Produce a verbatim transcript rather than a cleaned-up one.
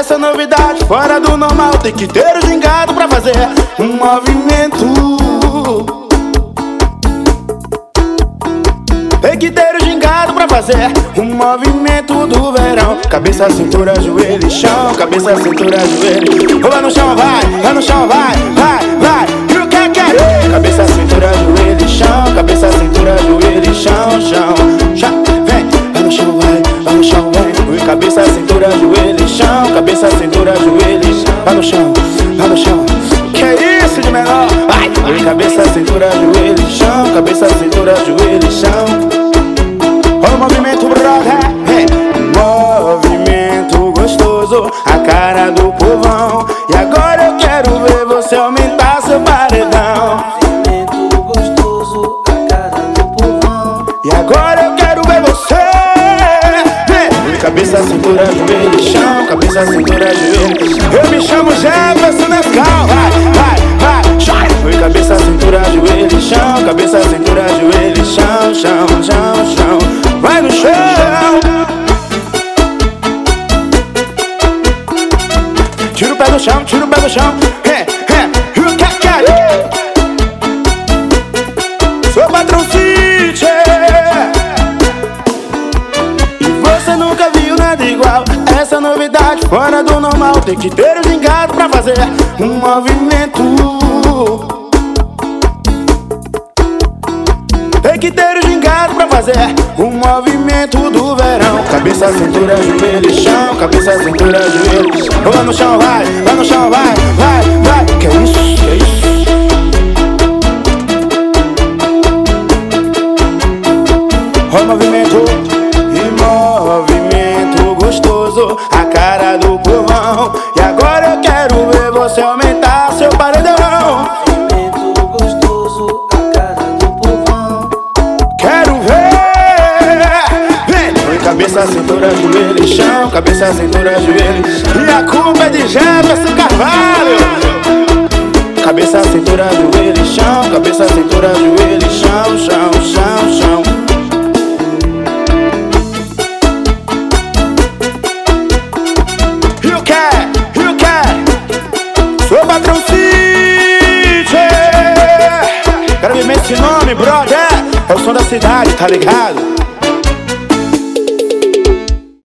essa novidade fora do normal. Tem que ter o gingado pra fazer um movimento. Tem que ter o gingado pra fazer um movimento do verão. Cabeça, cintura, joelho e chão. Cabeça, cintura, joelho. Rola no chão, vai, lá no chão, vai, vai, vai. E o que que é? Cabeça, cintura, joelho e chão. Cabeça, cintura, joelho e chão, chão, chão. Vem, lá no chão, vai, lá no chão, vem. Cabeça, cintura, joelho e chão. Cabeça, cintura, joelho e chão. Lá no chão, lá no chão. Que isso de menor? Vai! Cabeça, cintura, joelho e chão. Cabeça, cintura, joelho e chão. Olha o movimento, brother. Hey. Movimento gostoso, a cara do povão. E agora eu quero ver você aumentar seu paredão. Movimento gostoso, a cara do povão. E agora eu quero ver você. Hey. Cabeça, cintura, joelho e chão. Cabeça, cintura, joelho e chão. Eu me chamo Jefferson Nescau. Vai, vai, vai, chora. Cabeça, cintura, joelho e chão. Cabeça, cintura, joelho e chão, chão, chão, chão. Vai no chão. Tira o pé do chão, tira o pé do chão. É, é, o que que é? Sou Patrão City. E você nunca viu nada igual. Essa novidade fora do normal. Tem que ter o gingado pra fazer um movimento. Tem que ter o gingado pra fazer um movimento do verão. Cabeça, cintura, joelho e chão. Cabeça, cintura, joelho e chão. Lá no chão, vai, lá no chão, vai, vai, vai. Que é isso, que é isso? Olha o movimento. E movimento gostoso, a cara do povão. E agora eu quero ver você aumentar seu paredão. Cabeça, cintura, joelho e chão. Cabeça, cintura, joelho e chão. E a culpa é de Jefferson Carvalho. Cabeça, cintura, joelho e chão. Cabeça, cintura, joelho e chão, chão, chão, chão. E o que? E o que? Sou Patrão City. Quero viver esse nome, brother. É o som da cidade, tá ligado?